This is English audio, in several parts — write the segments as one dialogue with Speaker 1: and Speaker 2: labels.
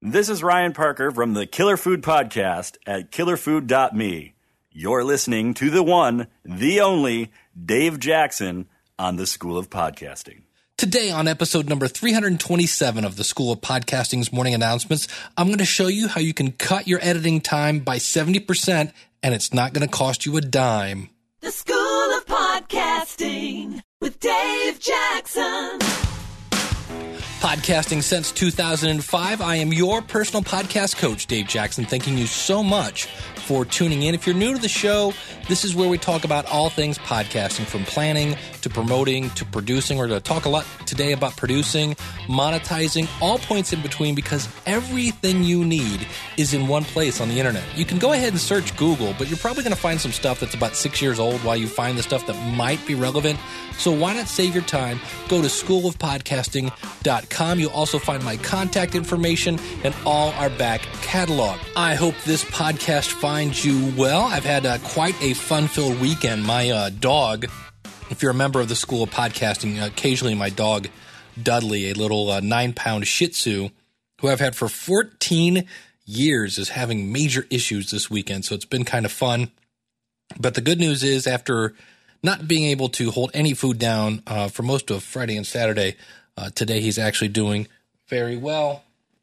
Speaker 1: This is Ryan Parker from the Killer Food Podcast at killerfood.me. You're listening to the one, the only, Dave Jackson on the School of Podcasting.
Speaker 2: Today on episode number 327 of the School of Podcasting's morning announcements, I'm going to show you how you can cut your editing time by 70% and it's not going to cost you a dime.
Speaker 3: The School of Podcasting with Dave Jackson.
Speaker 2: Podcasting since 2005. I am your personal podcast coach, Dave Jackson, thanking you so much for tuning in. If you're new to the show, this is where we talk about all things podcasting, from planning to promoting to producing. We're going to talk a lot today about producing, monetizing, all points in between, because everything you need is in one place on the internet. You can go ahead and search Google, but you're probably going to find some stuff that's about 6 years old while you find the stuff that might be relevant. So why not save your time? Go to schoolofpodcasting.com. You'll also find my contact information and all our back catalog. I hope this podcast finds you well. I've had quite a fun-filled weekend. My dog, if you're a member of the School of Podcasting, occasionally my dog, Dudley, a little 9-pound Shih Tzu, who I've had for 14 years, is having major issues this weekend. So it's been kind of fun. But the good news is, after not being able to hold any food down for most of Friday and Saturday, today he's actually doing very well.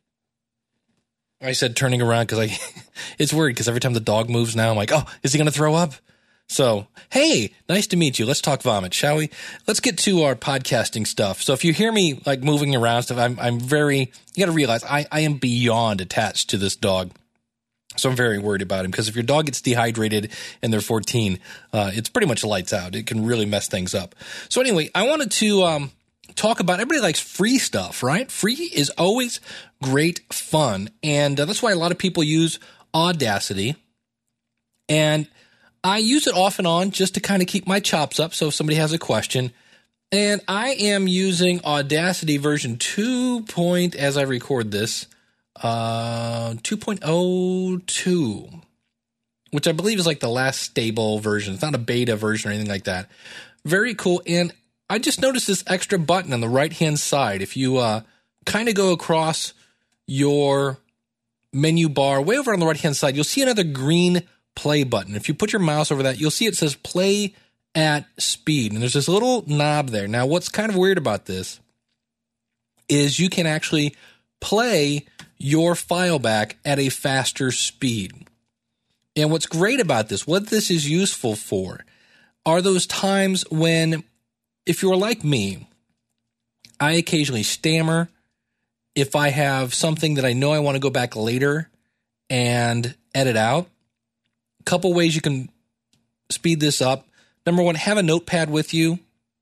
Speaker 2: I said turning around because it's weird because every time the dog moves now, I'm like, oh, is he going to throw up? So, hey, nice to meet you. Let's talk vomit, shall we? Let's get to our podcasting stuff. So if you hear me like moving around stuff, I'm very, you got to realize I am beyond attached to this dog. So I'm very worried about him, because if your dog gets dehydrated and they're 14, it's pretty much lights out. It can really mess things up. So anyway, I wanted to talk about, everybody likes free stuff, right? Free is always great fun. And that's why a lot of people use Audacity. And I use it off and on just to kind of keep my chops up. So if somebody has a question, and I am using Audacity version 2. As I record this, 2.02, which I believe is like the last stable version. It's not a beta version or anything like that. Very cool. And I just noticed this extra button on the right-hand side. If you kind of go across your menu bar, way over on the right-hand side, you'll see another green play button. If you put your mouse over that, you'll see it says play at speed. And there's this little knob there. Now, what's kind of weird about this is you can actually play your file back at a faster speed. And what's great about this, what this is useful for, are those times when, if you're like me, I occasionally stammer. If I have something that I know I want to go back later and edit out, a couple ways you can speed this up. Number one, have a notepad with you.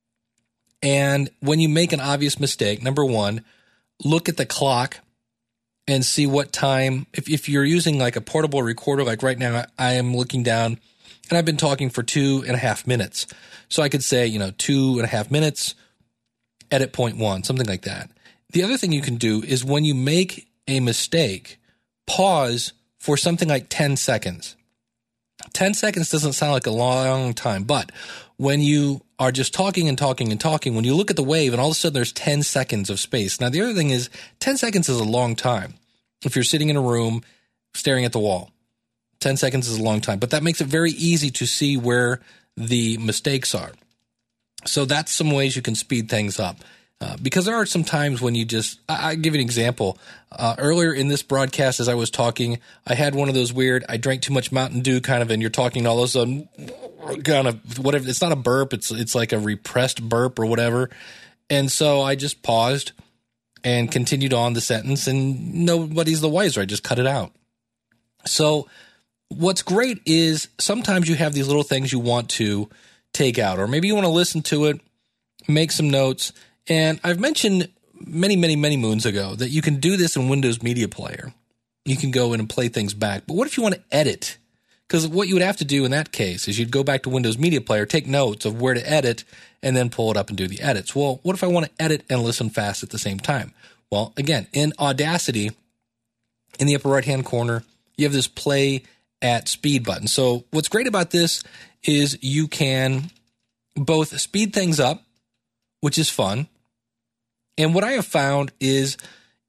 Speaker 2: And when you make an obvious mistake, number one, look at the clock and see what time. If you're using like a portable recorder, like right now, I am looking down and I've been talking for 2.5 minutes. So I could say, 2.5 minutes, edit point 1, something like that. The other thing you can do is, when you make a mistake, pause for something like 10 seconds. 10 seconds doesn't sound like a long time, but when you are just talking and talking and talking, when you look at the wave and all of a sudden there's 10 seconds of space. Now, the other thing is, 10 seconds is a long time. If you're sitting in a room staring at the wall, 10 seconds is a long time, but that makes it very easy to see where the mistakes are. So that's some ways you can speed things up. Because there are some times when you I'll give you an example. Earlier in this broadcast, as I was talking, I had one of those weird, I drank too much Mountain Dew kind of, and you're talking and all of a sudden, kind of whatever. It's not a burp. It's like a repressed burp or whatever. And so I just paused and continued on the sentence, and nobody's the wiser. I just cut it out. So what's great is sometimes you have these little things you want to take out, or maybe you want to listen to it, make some notes. And I've mentioned many, many, many moons ago that you can do this in Windows Media Player. You can go in and play things back. But what if you want to edit? Because what you would have to do in that case is you'd go back to Windows Media Player, take notes of where to edit, and then pull it up and do the edits. Well, what if I want to edit and listen fast at the same time? Well, again, in Audacity, in the upper right-hand corner, you have this play at speed button. So what's great about this is you can both speed things up, which is fun. And what I have found is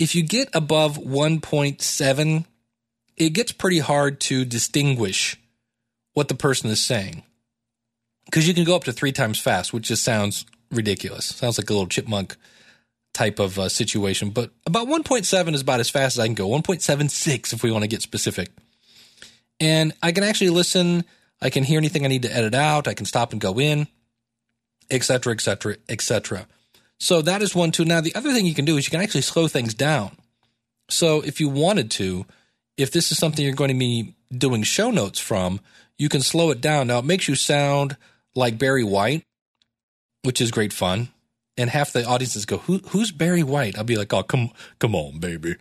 Speaker 2: if you get above 1.7, it gets pretty hard to distinguish what the person is saying. Because you can go up to 3 times fast, which just sounds ridiculous. Sounds like a little chipmunk type of situation. But about 1.7 is about as fast as I can go. 1.76 if we want to get specific. And I can actually listen. I can hear anything I need to edit out. I can stop and go in, et cetera, et cetera, et cetera. So that is one, too. Now, the other thing you can do is you can actually slow things down. So if you wanted to, if this is something you're going to be doing show notes from, you can slow it down. Now, it makes you sound like Barry White, which is great fun. And half the audiences go, who's Barry White? I'll be like, oh, come on, baby.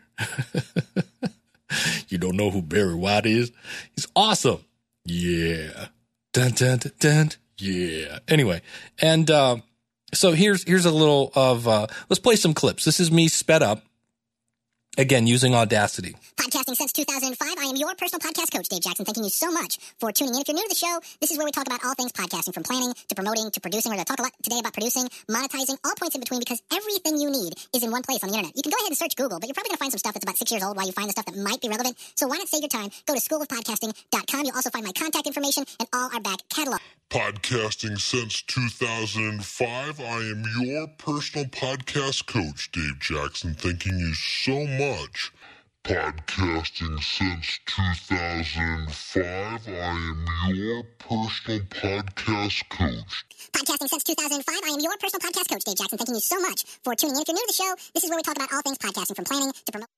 Speaker 2: You don't know who Barry White is? He's awesome. Yeah. Dun, dun, dun, dun. Yeah. Anyway, and so here's a little of, let's play some clips. This is me sped up, again, using Audacity.
Speaker 4: Podcasting since 2005. I am your personal podcast coach, Dave Jackson. Thanking you so much for tuning in. If you're new to the show, this is where we talk about all things podcasting, from planning to promoting to producing. We're going to talk a lot today about producing, monetizing, all points in between, because everything you need is in one place on the internet. You can go ahead and search Google, but you're probably going to find some stuff that's about 6 years old while you find the stuff that might be relevant. So why not save your time? Go to schoolofpodcasting.com. You'll also find my contact information and all our back catalog.
Speaker 5: Podcasting since 2005. I am your personal podcast coach, Dave Jackson. Thanking you so much. Podcasting since 2005. I am your personal podcast coach.
Speaker 4: Podcasting since 2005. I am your personal podcast coach, Dave Jackson. Thanking you so much for tuning in. If you're new to the show, this is where we talk about all things podcasting, from planning to promoting.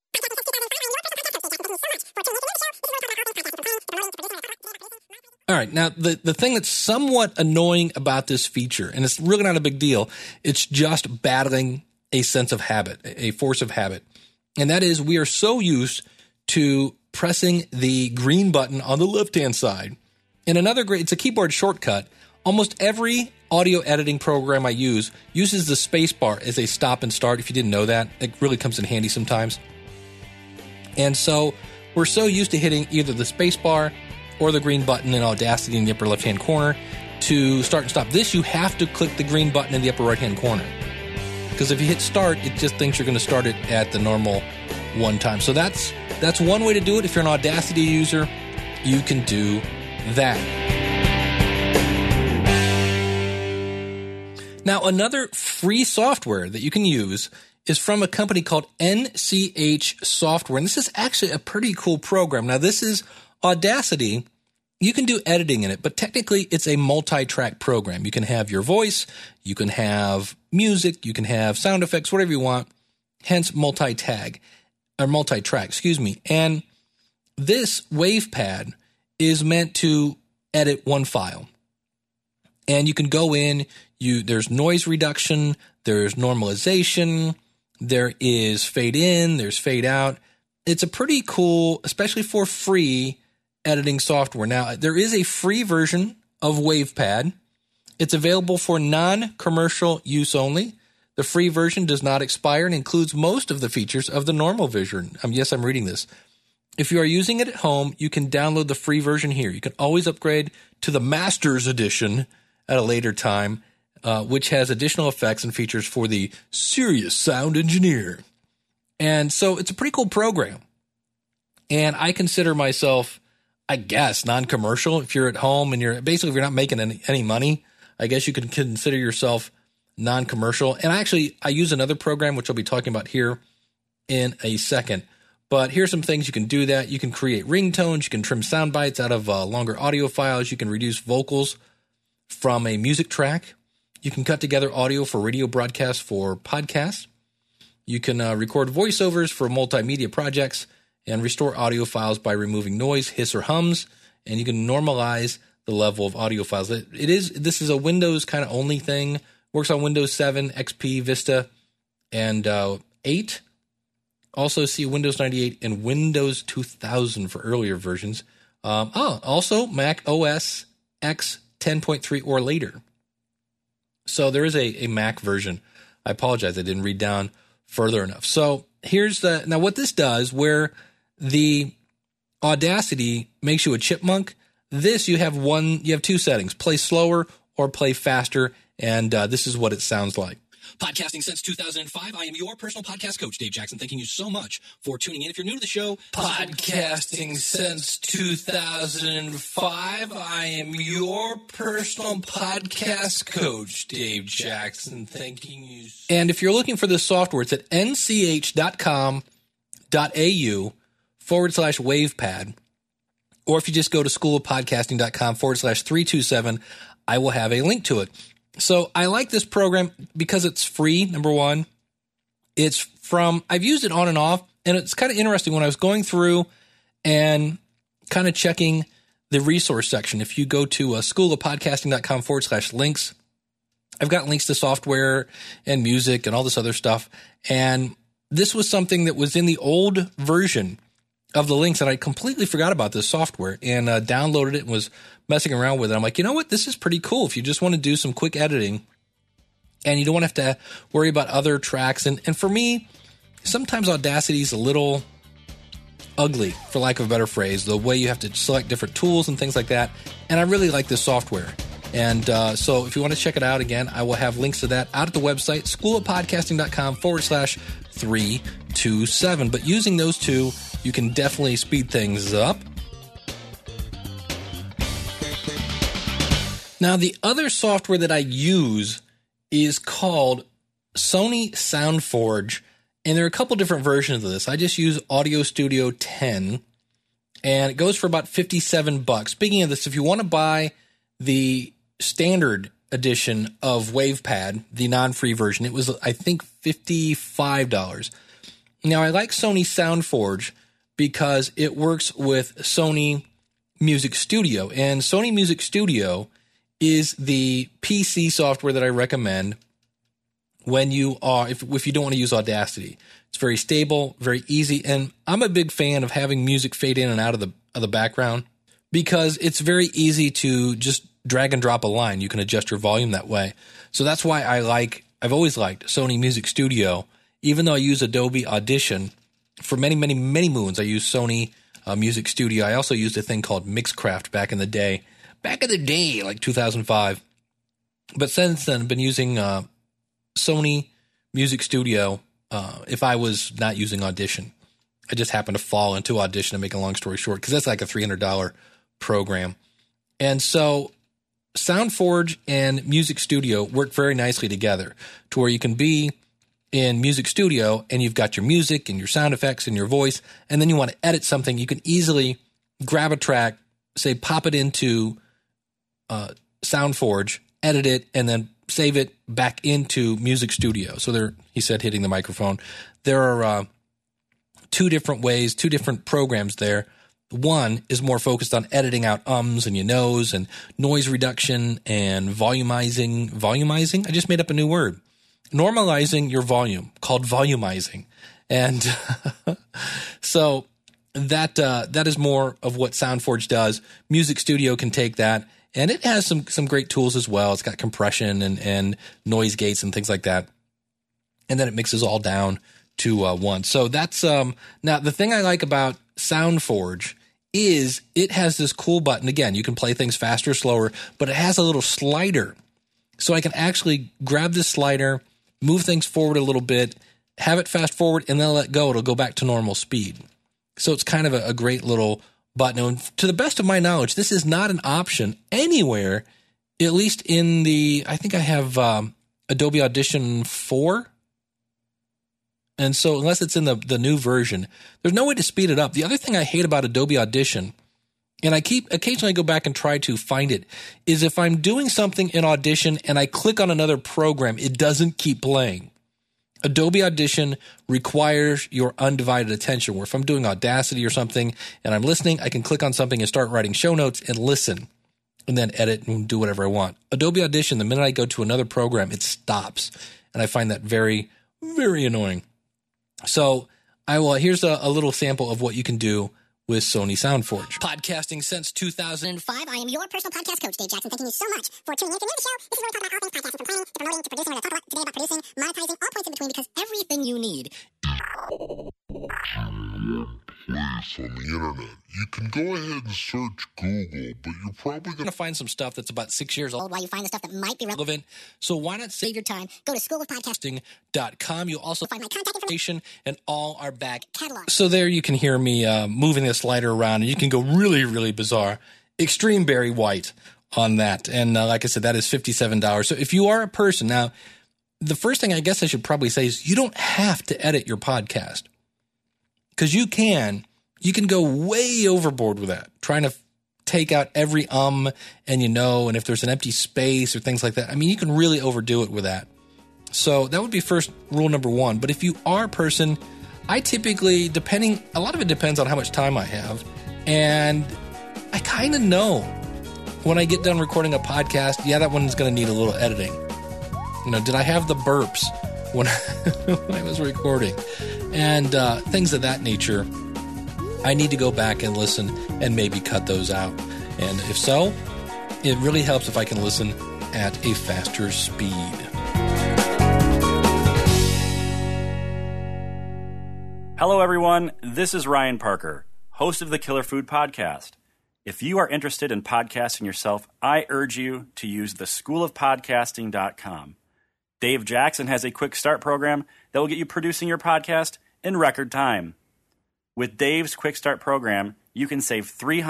Speaker 2: All right. Now, the thing that's somewhat annoying about this feature, and it's really not a big deal, it's just battling a sense of habit, a force of habit. And that is, we are so used to pressing the green button on the left-hand side. And another great, it's a keyboard shortcut. Almost every audio editing program I use uses the space bar as a stop and start. If you didn't know that, it really comes in handy sometimes. And so we're so used to hitting either the space bar or the green button in Audacity in the upper left-hand corner to start and stop. This, you have to click the green button in the upper right-hand corner. Because if you hit start, it just thinks you're going to start it at the normal one time. So that's one way to do it. If you're an Audacity user, you can do that. Now, another free software that you can use is from a company called NCH Software. And this is actually a pretty cool program. Now, this is Audacity. You can do editing in it, but technically it's a multi-track program. You can have your voice, you can have music, you can have sound effects, whatever you want, hence multi-track, excuse me. And this WavePad is meant to edit one file. And you can go in, there's noise reduction, there's normalization, there is fade in, there's fade out. It's a pretty cool, especially for free, editing software. Now, there is a free version of WavePad. It's available for non-commercial use only. The free version does not expire and includes most of the features of the normal version. Yes, I'm reading this. If you are using it at home, you can download the free version here. You can always upgrade to the Master's Edition at a later time, which has additional effects and features for the serious sound engineer. And so it's a pretty cool program. And I consider myself, I guess, non-commercial. If you're at home and if you're not making any money, I guess you could consider yourself non-commercial. And I use another program, which I'll be talking about here in a second. But here's some things you can do that. You can create ringtones. You can trim sound bites out of longer audio files. You can reduce vocals from a music track. You can cut together audio for radio broadcasts for podcasts. You can record voiceovers for multimedia projects and restore audio files by removing noise, hiss, or hums. And you can normalize the level of audio files. This is a Windows kind of only thing. Works on Windows 7, XP, Vista, and 8. Also see Windows 98 and Windows 2000 for earlier versions. Also Mac OS X 10.3 or later. So there is a Mac version. I apologize, I didn't read down further enough. So here's now what this does, where the Audacity makes you a chipmunk. This you have two settings: play slower or play faster, and this is what it sounds like. Podcasting since 2005, I am your personal podcast coach, Dave Jackson. Thanking you so much for tuning in. If you're new to the show, podcasting since 2005, I am your personal podcast coach, Dave Jackson. Thanking you. And if you're looking for this software, it's at nch.com.au/wavepad. Or if you just go to schoolofpodcasting.com/327, I will have a link to it. So I like this program because it's free, number one. I've used it on and off, and it's kind of interesting when I was going through and kind of checking the resource section. If you go to schoolofpodcasting.com/links, I've got links to software and music and all this other stuff. And this was something that was in the old version of the links, and I completely forgot about this software and downloaded it and was messing around with it. I'm like, you know what? This is pretty cool. If you just want to do some quick editing and you don't want to have to worry about other tracks. And for me, sometimes Audacity is a little ugly, for lack of a better phrase, the way you have to select different tools and things like that. And I really like this software. And so if you want to check it out, again, I will have links to that out at the website, schoolofpodcasting.com/327. But using those two, you can definitely speed things up. Now, the other software that I use is called Sony SoundForge, and there are a couple different versions of this. I just use Audio Studio 10, and it goes for about $57. Speaking of this, if you want to buy the standard edition of WavePad, the non-free version, it was, I think, $55. Now, I like Sony SoundForge because it works with Sony Music Studio, and Sony Music Studio is the PC software that I recommend when you are, if you don't want to use Audacity. It's very stable, very easy, and I'm a big fan of having music fade in and out of the background because it's very easy to just drag and drop a line. You can adjust your volume that way. So that's why I've always liked Sony Music Studio, even though I use Adobe Audition. For many, many, many moons, I used Sony Music Studio. I also used a thing called Mixcraft back in the day, like 2005. But since then, I've been using Sony Music Studio if I was not using Audition. I just happened to fall into Audition, to make a long story short, because that's like a $300 program. And so SoundForge and Music Studio work very nicely together to where you can be in Music Studio and you've got your music and your sound effects and your voice, and then you want to edit something, you can easily grab a track, say pop it into SoundForge, edit it, and then save it back into Music Studio. So there, he said, hitting the microphone. There are two different ways, two different programs there. One is more focused on editing out ums and your nose and noise reduction and volumizing. Volumizing? I just made up a new word. Normalizing your volume, called volumizing. And so that is more of what SoundForge does. Music Studio can take that, and it has some great tools as well. It's got compression and noise gates and things like that. And then it mixes all down to one. So that's now the thing I like about SoundForge is it has this cool button. Again, you can play things faster, slower, but it has a little slider. So I can actually grab this slider, move things forward a little bit, have it fast forward, and then let go. It'll go back to normal speed. So it's kind of a great little button. And to the best of my knowledge, this is not an option anywhere, at least in I think I have Adobe Audition 4. And so unless it's in the new version, there's no way to speed it up. The other thing I hate about Adobe Audition, and I occasionally go back and try to find it, is if I'm doing something in Audition and I click on another program, it doesn't keep playing. Adobe Audition requires your undivided attention, where if I'm doing Audacity or something and I'm listening, I can click on something and start writing show notes and listen and then edit and do whatever I want. Adobe Audition, the minute I go to another program, it stops. And I find that very, very annoying. So here's a little sample of what you can do with Sony SoundForge. Podcasting since 2005.
Speaker 4: I am your personal podcast coach, Dave Jackson. Thanking you so much for tuning in. If you're new to the show, this is where we talk about all things podcasting, from planning to promoting to producing. We're going to talk today about producing, monetizing, all points in between, because everything you need.
Speaker 5: truth on the internet. You can go ahead and search Google, but you're probably
Speaker 2: going to find some stuff that's about 6 years old
Speaker 4: while you find the stuff that might be
Speaker 2: relevant. So why not
Speaker 4: save your time? Go to schoolofpodcasting.com.
Speaker 2: You'll also
Speaker 4: find my contact information
Speaker 2: and all our back
Speaker 4: catalog.
Speaker 2: So there you can hear me moving the slider around, and you can go really, really bizarre. Extreme Barry White on that. And like I said, that is $57. So if you are a person, now, the first thing I guess I should probably say is you don't have to edit your podcast. Because you can go way overboard with that, trying to take out every and and if there's an empty space or things like that. I mean, you can really overdo it with that. So that would be first rule number one. But if you are a person, I typically, a lot of it depends on how much time I have. And I kind of know when I get done recording a podcast, yeah, that one's going to need a little editing. Did I have the burps when I was recording? And things of that nature. I need to go back and listen and maybe cut those out. And if so, it really helps if I can listen at a faster speed.
Speaker 1: Hello, everyone. This is Ryan Parker, host of the Killer Food Podcast. If you are interested in podcasting yourself, I urge you to use theschoolofpodcasting.com. Dave Jackson has a quick start program that will get you producing your podcast in record time. With Dave's quick start program, you can save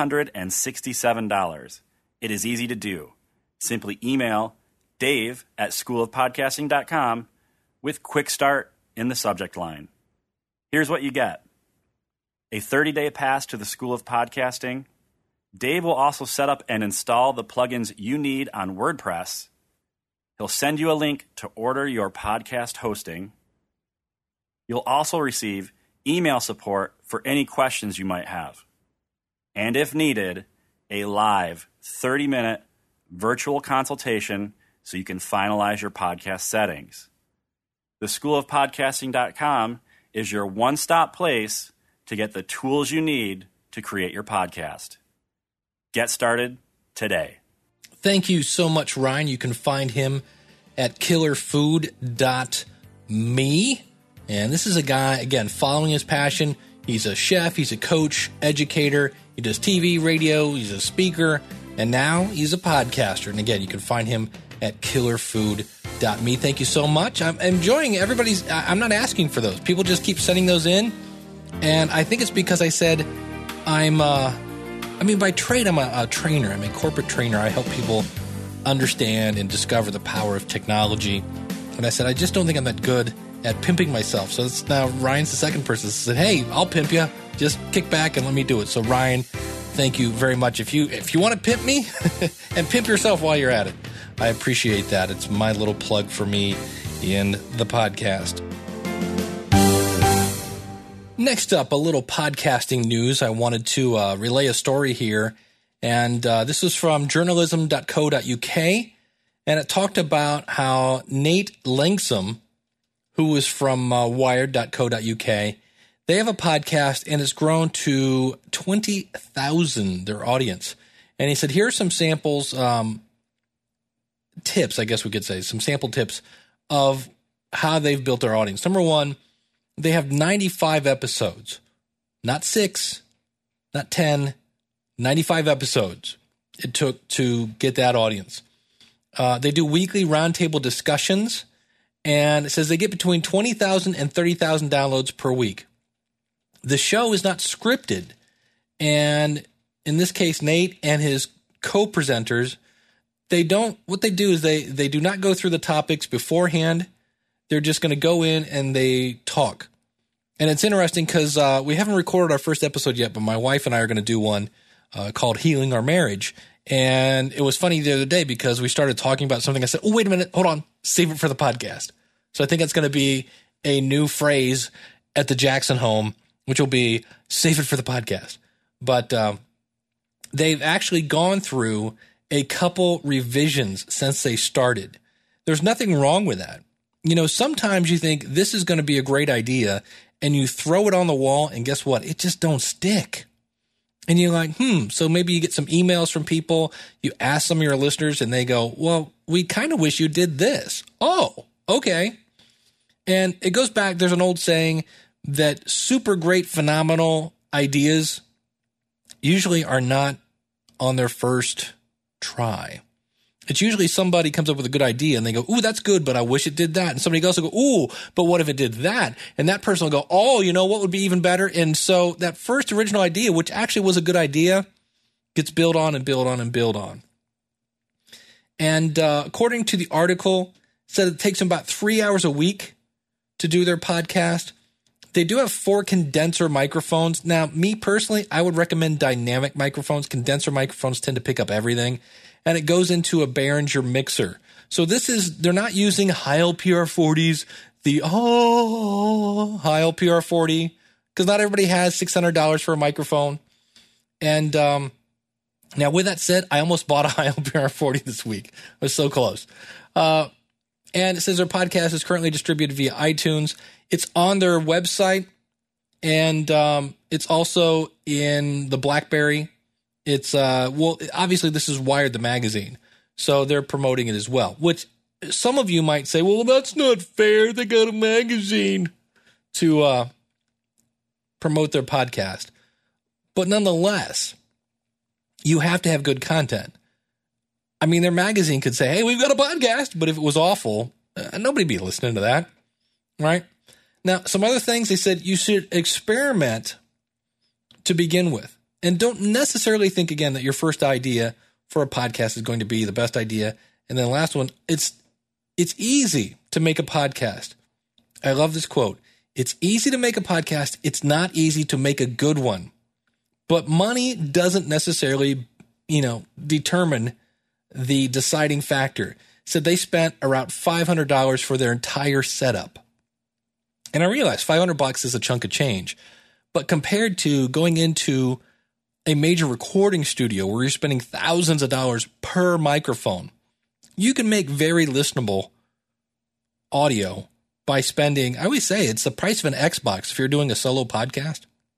Speaker 1: $367. It is easy to do. Simply email dave@schoolofpodcasting.com with quick start in the subject line. Here's what you get. A 30-day pass to the School of Podcasting. Dave will also set up and install the plugins you need on WordPress. He'll send you a link to order your podcast hosting. You'll also receive email support for any questions you might have. And if needed, a live 30-minute virtual consultation so you can finalize your podcast settings. The Schoolofpodcasting.com is your one-stop place to get the tools you need to create your podcast. Get started today.
Speaker 2: Thank you so much, Ryan. You can find him at killerfood.me. And this is a guy, again, following his passion. He's a chef, he's a coach, educator. He does TV, radio, he's a speaker, and now he's a podcaster. And again, you can find him at killerfood.me. Thank you so much. I'm enjoying everybody's. I'm not asking for those. People just keep sending those in. And I think it's because I said by trade, I'm a trainer. I'm a corporate trainer. I help people understand and discover the power of technology. And I said, I just don't think I'm that good at pimping myself. So it's now Ryan's the second person that said, hey, I'll pimp you. Just kick back and let me do it. So Ryan, thank you very much. If you want to pimp me and pimp yourself while you're at it, I appreciate that. It's my little plug for me in the podcast. Next up, a little podcasting news. I wanted to relay a story here. And this was from journalism.co.uk. And it talked about how Nate Langsom, who was from wired.co.uk, they have a podcast and it's grown to 20,000, their audience. And he said, here are some samples, tips, I guess we could say, some sample tips of how they've built their audience. Number one, they have 95 episodes, not 6, not 10, 95 episodes it took to get that audience. They do weekly roundtable discussions, and it says they get between 20,000 and 30,000 downloads per week. The show is not scripted, and in this case, Nate and his co-presenters, what they do is they do not go through the topics beforehand. They're just going to go in and they talk. And it's interesting because we haven't recorded our first episode yet, but my wife and I are going to do one called Healing Our Marriage. And it was funny the other day because we started talking about something. I said, oh, wait a minute, hold on, save it for the podcast. So I think that's going to be a new phrase at the Jackson home, which will be save it for the podcast. But they've actually gone through a couple revisions since they started. There's nothing wrong with that. You know, sometimes you think this is going to be a great idea and you throw it on the wall and guess what? It just don't stick. And you're like, so maybe you get some emails from people, you ask some of your listeners and they go, well, we kind of wish you did this. Oh, okay. And it goes back, there's an old saying that super great, phenomenal ideas usually are not on their first try. It's usually somebody comes up with a good idea and they go, ooh, that's good, but I wish it did that. And somebody else will go, ooh, but what if it did that? And that person will go, oh, you know what would be even better? And so that first original idea, which actually was a good idea, gets built on and built on and built on. And according to the article, it said it takes them about 3 hours a week to do their podcast. They do have 4 condenser microphones. Now, me personally, I would recommend dynamic microphones. Condenser microphones tend to pick up everything. And it goes into a Behringer mixer. So they're not using Heil PR40s, the Heil PR40, because not everybody has $600 for a microphone. And now, with that said, I almost bought a Heil PR40 this week. I was so close. And it says their podcast is currently distributed via iTunes. It's on their website, and it's also in the BlackBerry. It's, obviously this is Wired the magazine, so they're promoting it as well, which some of you might say, well, that's not fair. They got a magazine to promote their podcast. But nonetheless, you have to have good content. I mean, their magazine could say, hey, we've got a podcast, but if it was awful, nobody'd be listening to that, right? Now, some other things they said you should experiment to begin with. And don't necessarily think, again, that your first idea for a podcast is going to be the best idea. And then the last one, it's easy to make a podcast. I love this quote. It's easy to make a podcast. It's not easy to make a good one. But money doesn't necessarily, determine the deciding factor. So they spent around $500 for their entire setup. And I realize $500 is a chunk of change. But compared to going into a major recording studio where you're spending thousands of dollars per microphone, you can make very listenable audio by spending, I always say, it's the price of an Xbox if you're doing a solo podcast.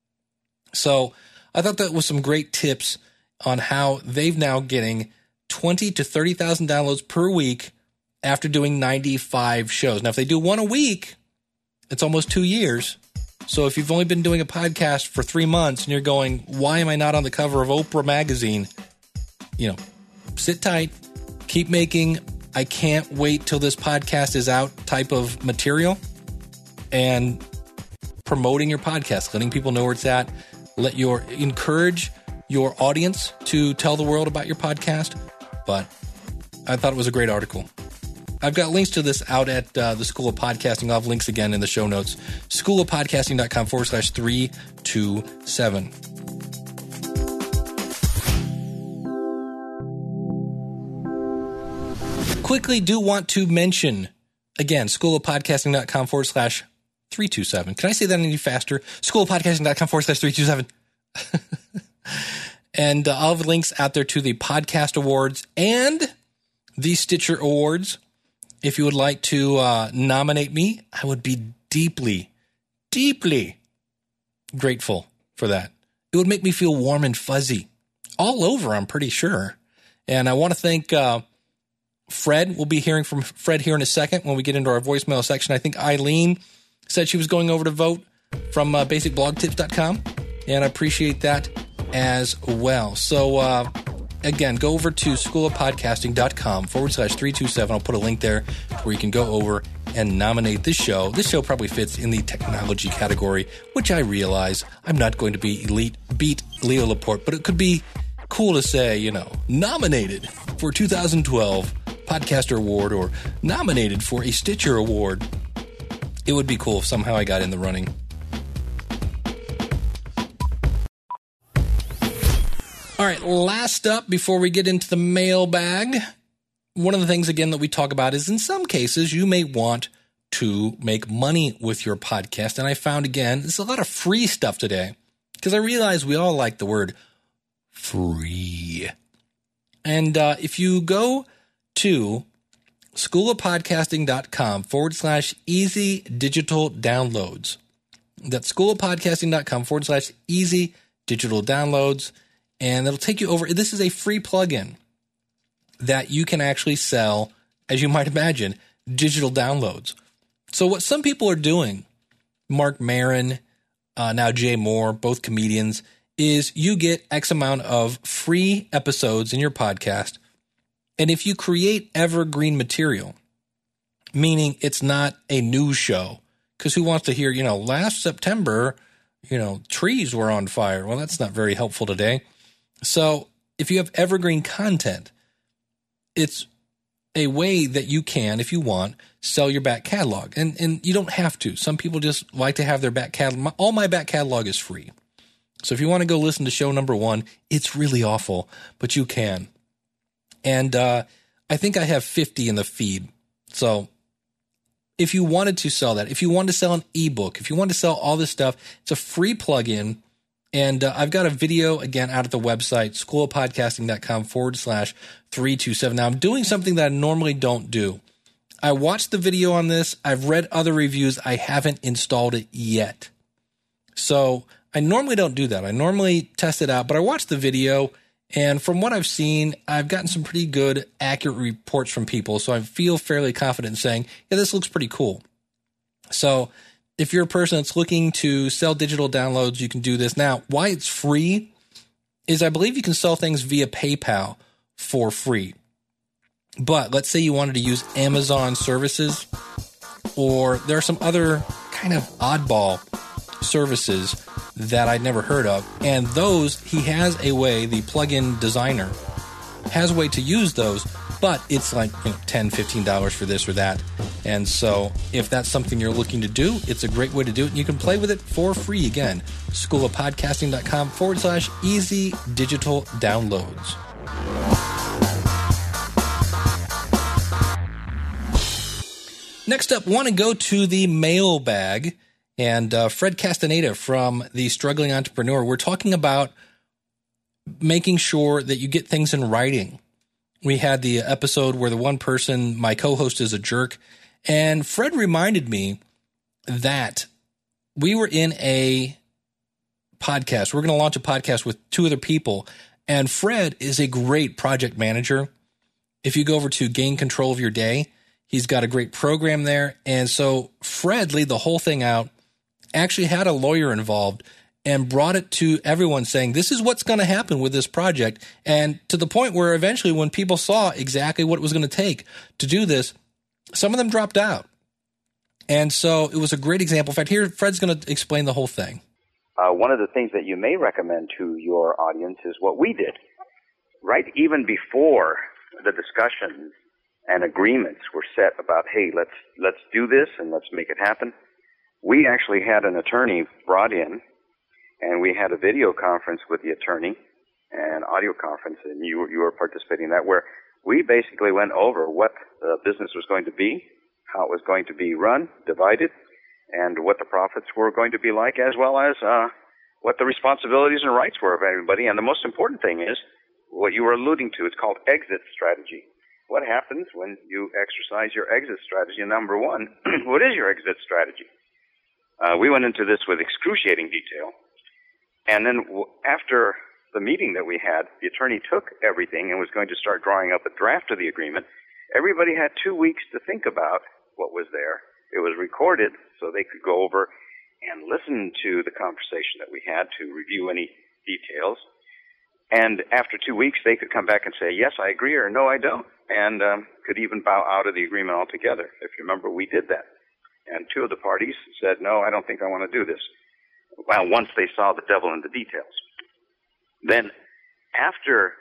Speaker 2: So I thought that was some great tips on how they've now getting 20 to 30,000 downloads per week after doing 95 shows. Now, if they do one a week, it's almost 2 years. So if you've only been doing a podcast for 3 months and you're going, why am I not on the cover of Oprah magazine? Sit tight, keep making, I can't wait till this podcast is out type of material, and promoting your podcast, letting people know where it's at. Encourage your audience to tell the world about your podcast. But I thought it was a great article. I've got links to this out at the School of Podcasting. I'll have links again in the show notes. schoolofpodcasting.com/327. Quickly do want to mention, again, schoolofpodcasting.com/327. Can I say that any faster? schoolofpodcasting.com/327. And I'll have links out there to the Podcast Awards and the Stitcher Awards. If you would like to nominate me, I would be deeply, deeply grateful for that. It would make me feel warm and fuzzy all over, I'm pretty sure. And I want to thank Fred. We'll be hearing from Fred here in a second when we get into our voicemail section. I think Eileen said she was going over to vote from basicblogtips.com, and I appreciate that as well. So, again, go over to schoolofpodcasting.com/327. I'll put a link there where you can go over and nominate this show. This show probably fits in the technology category, which I realize I'm not going to beat Leo Laporte, but it could be cool to say, nominated for 2012 Podcaster Award or nominated for a Stitcher Award. It would be cool if somehow I got in the running. All right, last up before we get into the mailbag, one of the things, again, that we talk about is in some cases you may want to make money with your podcast. And I found, again, there's a lot of free stuff today because I realize we all like the word free. And if you go to schoolofpodcasting.com/easy digital downloads, that's schoolofpodcasting.com/easy digital downloads. And it'll take you over. This is a free plugin that you can actually sell, as you might imagine, digital downloads. So what some people are doing, Mark Maron, now Jay Moore, both comedians, is you get X amount of free episodes in your podcast. And if you create evergreen material, meaning it's not a news show, because who wants to hear, last September, trees were on fire. Well, that's not very helpful today. So if you have evergreen content, it's a way that you can, if you want, sell your back catalog. And you don't have to. Some people just like to have their back catalog. All my back catalog is free. So if you want to go listen to show number 1, it's really awful, but you can. And I think I have 50 in the feed. So if you wanted to sell that, if you wanted to sell an ebook, if you want to sell all this stuff, it's a free plugin. And I've got a video, again, out at the website, schoolofpodcasting.com/327. Now, I'm doing something that I normally don't do. I watched the video on this. I've read other reviews. I haven't installed it yet. So I normally don't do that. I normally test it out, but I watched the video. And from what I've seen, I've gotten some pretty good, accurate reports from people. So I feel fairly confident in saying, yeah, this looks pretty cool. So if you're a person that's looking to sell digital downloads, you can do this. Now, why it's free is I believe you can sell things via PayPal for free. But let's say you wanted to use Amazon services, or there are some other kind of oddball services that I'd never heard of. And those, he has a way, the plugin designer has a way to use those, but it's like $10, $15 for this or that. And so if that's something you're looking to do, it's a great way to do it. And you can play with it for free. Again, schoolofpodcasting.com/easy digital downloads. Next up, want to go to the mailbag. And Fred Castaneda from The Struggling Entrepreneur, we're talking about making sure that you get things in writing. We had the episode where the one person, my co-host, is a jerk. And Fred reminded me that we were in a podcast. We're going to launch a podcast with 2 other people. And Fred is a great project manager. If you go over to Gain Control of Your Day, he's got a great program there. And so Fred laid the whole thing out, actually had a lawyer involved, and brought it to everyone saying, this is what's going to happen with this project. And to the point where eventually when people saw exactly what it was going to take to do this, some of them dropped out. And so it was a great example. In fact, here Fred's going to explain the whole thing.
Speaker 6: One of the things that you may recommend to your audience is what we did. Right even before the discussions and agreements were set about, hey, let's do this and let's make it happen, we actually had an attorney brought in, and we had a video conference with the attorney, and audio conference, and you were participating in that, where we basically went over what the business was going to be, how it was going to be run, divided, and what the profits were going to be like, as well as what the responsibilities and rights were of everybody. And the most important thing is what you were alluding to. It's called exit strategy. What happens when you exercise your exit strategy? Number 1, what is your exit strategy? We went into this with excruciating detail. And then after the meeting that we had, the attorney took everything and was going to start drawing up a draft of the agreement. Everybody had 2 weeks to think about what was there. It was recorded so they could go over and listen to the conversation that we had to review any details. And after 2 weeks, they could come back and say, yes, I agree, or no, I don't, and could even bow out of the agreement altogether. If you remember, we did that. And 2 of the parties said, no, I don't think I want to do this. Well, once they saw the devil in the details. Then after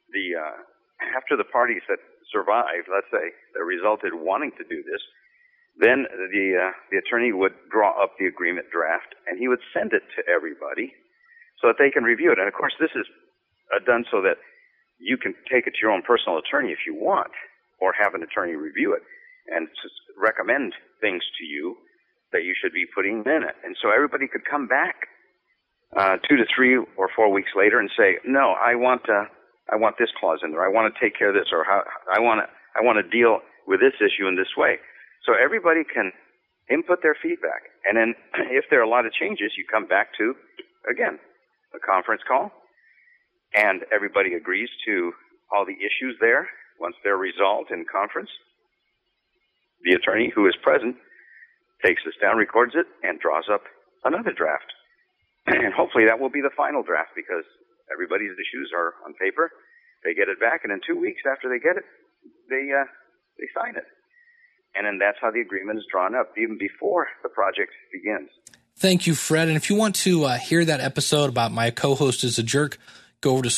Speaker 6: the parties that survived, let's say, that resulted wanting to do this, then the attorney would draw up the agreement draft, and he would send it to everybody so that they can review it. And, of course, this is done so that you can take it to your own personal attorney if you want, or have an attorney review it and recommend things to you that you should be putting in it. And so everybody could come back 2 to 3 or 4 weeks later and say, no, I want this clause in there. I want to take care of this, or I want to deal with this issue in this way. So everybody can input their feedback. And then if there are a lot of changes, you come back to, again, a conference call, and everybody agrees to all the issues there. Once they're resolved in conference, the attorney who is present takes this down, records it, and draws up another draft. And hopefully that will be the final draft, because everybody's issues are on paper. They get it back, and in 2 weeks after they get it, they sign it. And then that's how the agreement is drawn up, even before the project begins.
Speaker 2: Thank you, Fred. And if you want to hear that episode about my co-host is a jerk, go over to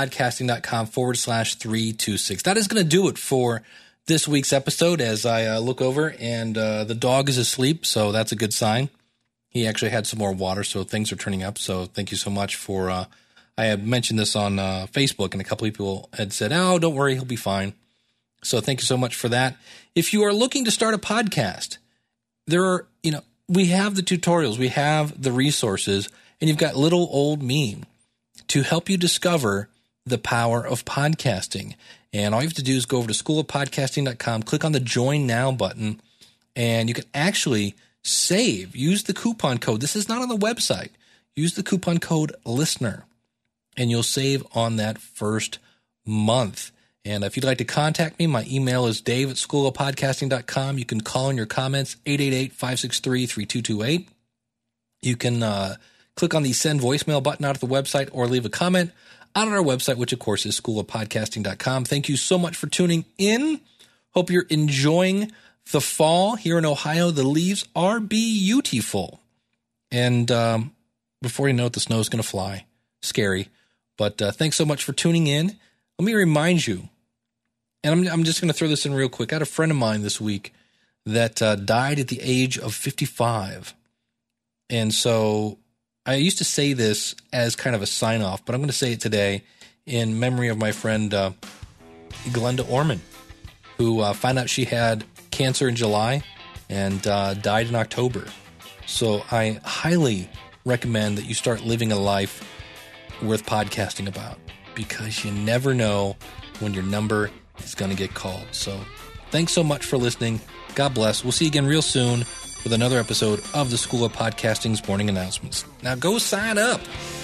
Speaker 2: schoolofpodcasting.com/326. That is going to do it for this week's episode as I look over, and the dog is asleep, so that's a good sign. He actually had some more water, so things are turning up. So thank you so much for I had mentioned this on Facebook, and a couple of people had said, oh, don't worry, he'll be fine. So thank you so much for that. If you are looking to start a podcast, there are, we have the tutorials, we have the resources, and you've got little old me to help you discover the power of podcasting. And all you have to do is go over to schoolofpodcasting.com, click on the Join Now button, and you can actually use the coupon code. This is not on the website. Use the coupon code LISTENER, and you'll save on that first month. And if you'd like to contact me, my email is dave@schoolofpodcasting.com. You can call in your comments, 888-563-3228. You can click on the send voicemail button out of the website, or leave a comment out on our website, which of course is schoolofpodcasting.com. Thank you so much for tuning in. Hope you're enjoying the fall here in Ohio. The leaves are beautiful. And before you know it, the snow is going to fly. Scary. But thanks so much for tuning in. Let me remind you, and I'm just going to throw this in real quick. I had a friend of mine this week that died at the age of 55. And so I used to say this as kind of a sign-off, but I'm going to say it today in memory of my friend Glenda Orman, who found out she had cancer in July and died in October. So I highly recommend that you start living a life worth podcasting about, because you never know when your number is going to get called. So thanks so much for listening. God bless. We'll see you again real soon with another episode of the School of Podcasting's Morning Announcements. Now go sign up.